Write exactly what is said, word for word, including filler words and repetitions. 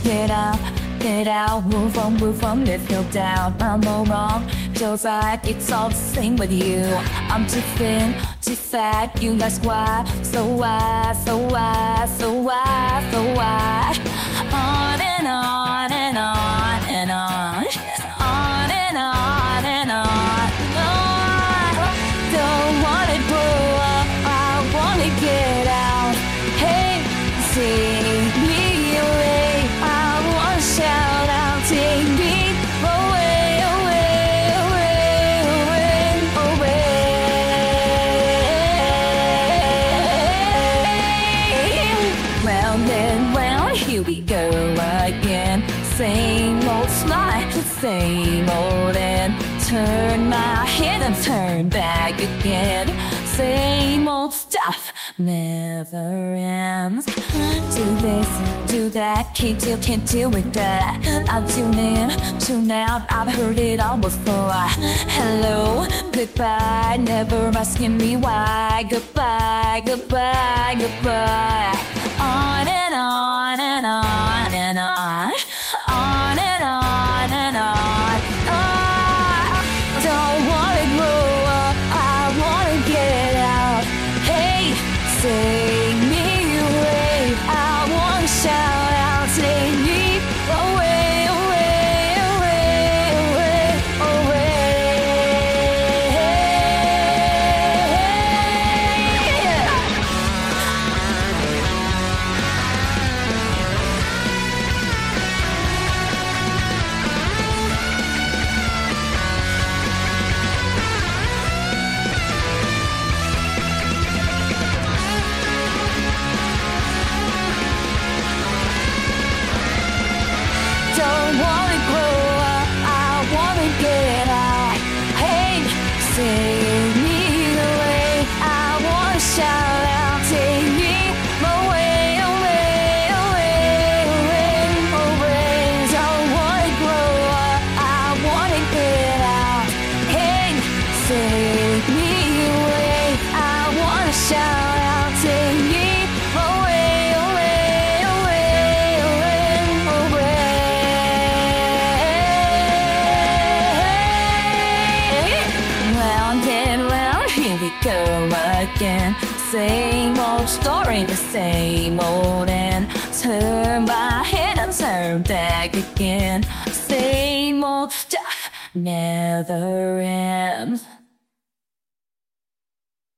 get out, get out, move on, move on, lift your down. I'm no wrong, feels like it's all the same with you. I'm too thin, too fat, you ask why, so why, so why, so why, so why? On and on and on and on, on and on and on. Oh, I don't wanna grow up, I wanna get out. Hey, take me away, I wanna shout out, take me away, away, away, away, away. Well then, well, here we go again. Same old smile, same old end. Turn my head and turn back again. Same old stuff never ends. Do this, do that, can't deal, can't deal with that. I tune in, tune out, I've heard it all before. Hello, goodbye, never asking me why. Goodbye, goodbye, goodbye. On and on and on and on, on and on and on. Oh, I don't wanna grow up, I wanna get out. Hey, take me away, I wanna shout out, take me away, away, away, away, don't wanna grow up, I wanna get out. Hey, take me away, I wanna shout out, take me away, away, away, away, away. Don't wanna grow up, I wanna get out. Hey, take me away, I wanna shout out, take me away, away, away, away, away. Well then, well, here we go again. Same old story, the same old end. Turn my head and turn back again. Same old stuff never ends.